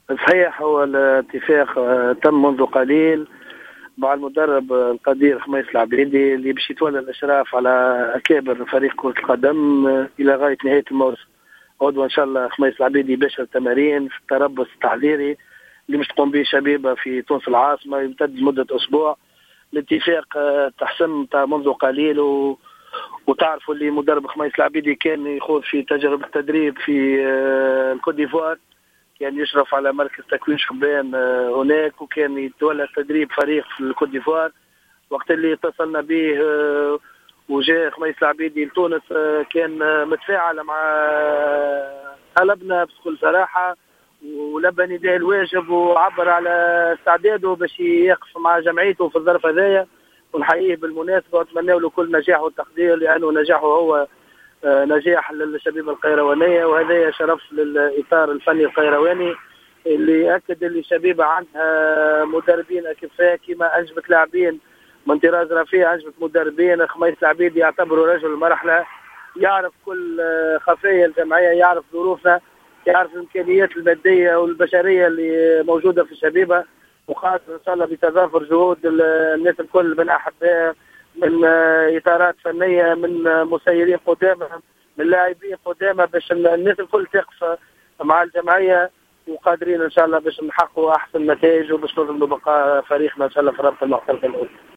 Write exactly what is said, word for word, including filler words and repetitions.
صحيح، هو الاتفاق آه، تم منذ قليل مع المدرب القدير خميس العبيدي اللي باش يتولى الاشراف على اكابر فريق كرة القدم آه، الى غاية نهاية الموسم. غدوة ان شاء الله خميس العبيدي يباشر التمارين في التربص التحضيري اللي مش تقوم به شبيبة في تونس العاصمة، يمتد لمدة اسبوع. الاتفاق آه، تحسم منذ قليل و وتعرفوا اللي مدرب خميس العبيدي كان يخوض في تجربة تدريب في آه، الكوت ديفوار، كان يشرف على مركز تكوين شبان آه، هناك، وكان يتولى تدريب فريق في الكوت ديفوار. وقت اللي اتصلنا به آه، وجاء خميس العبيدي لتونس آه، كان آه، متفاعل مع آه، طلبنا بكل صراحة، ولبى نداء الواجب وعبر على استعداده باش يقف مع جمعيته في الظرف هذايا، ونحييه بالمناسبة ونتمنى له كل نجاح والتقدير، لأنه نجاحه هو آه، نجاح للشبيبة القيروانية، وهذا شرف للإطار الفني القيرواني اللي أكد اللي الشبيبة عندها مدربين أكفاء كما أنجبت لاعبين من طراز رفيع، أنجبت مدربين. خميس العبيدي يعتبره رجل المرحلة، يعرف كل آه، خفايا الجمعية، يعرف ظروفنا، يعرف الإمكانيات المادية والبشرية اللي موجودة في الشبيبة، وخاصة إن شاء الله بتضافر جهود الناس الكل من أحباء، من إطارات فنية، من مسيرين قدامى، من لاعبين قدامى، باش الناس الكل تقف مع الجمعية وقادرين إن شاء الله باش نحققوا أحسن نتائج وباش نضمنوا بقاء فريقنا إن شاء الله في رابطة المحترفة الأولى.